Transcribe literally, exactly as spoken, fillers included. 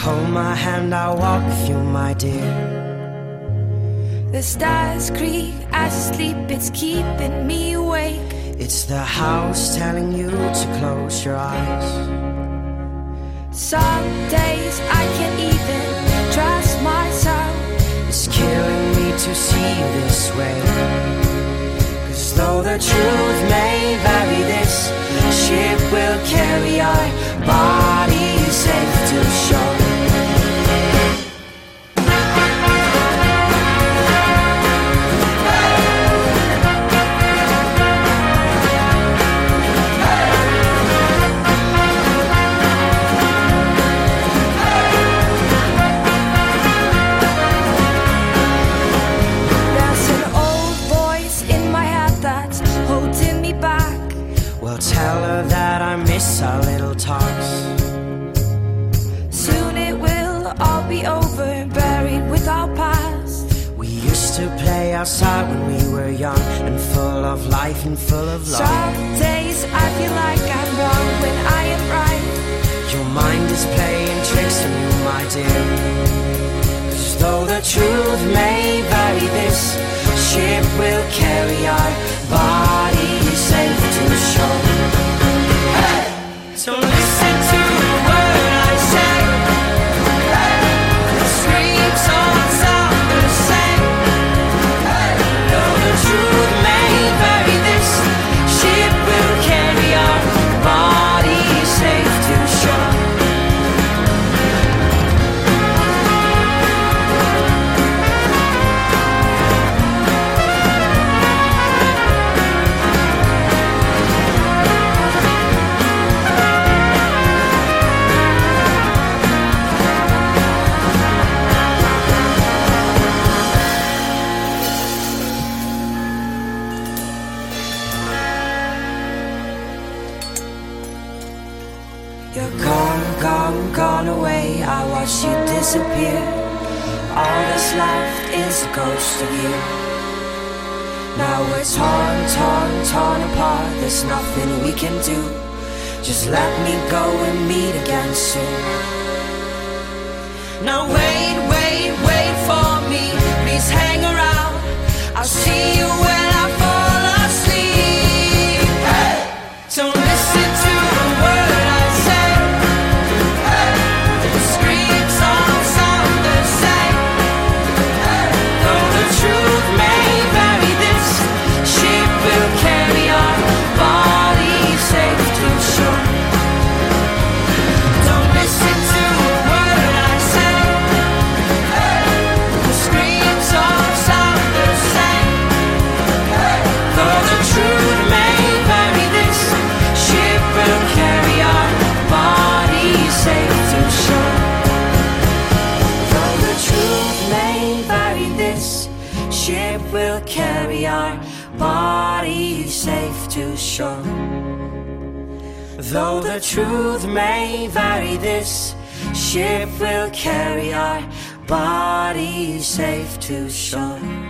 Hold my hand, I'll walk with you, my dear. The stars creak as I sleep, it's keeping me awake. It's the house telling you to close your eyes. Some days I can't even trust myself. It's killing me to see you this way. Cause though the truth may vary, this ship will carry our bodies safe to shore. Tell her that I miss our little talks. Soon it will all be over, buried with our past. We used to play outside when we were young, and full of life and full of love. Some days I feel like I'm wrong when I am right. Your mind is playing tricks on you, my dear. Cause though the truth may vary, this ship will carry our bodies safe to shore. So listen to the word I say. The screams all sound the same. Though the truth may vary, this ship will carry our bodies safe to shore. You're gone, gone, gone away. I watched you disappear. All that's left is a ghost of you. Now we're torn, torn, torn apart. There's nothing we can do. Just let me go and meet again soon. Now wait, wait, wait for me. Please hang around. I'll see you when I fall asleep. Hey! Don't listen to the word I say. Hey! The screams all sound the same. Hey! Though the truth may vary, this ship will carry our bodies safe to shore. Don't listen to a word I say. Hey! The screams all sound the same. Hey! Though the truth may vary, this ship will carry our bodies safe to shore. Though the truth may vary, this ship will carry our bodies safe to shore. Though the truth may vary, this ship will carry our bodies safe to shore.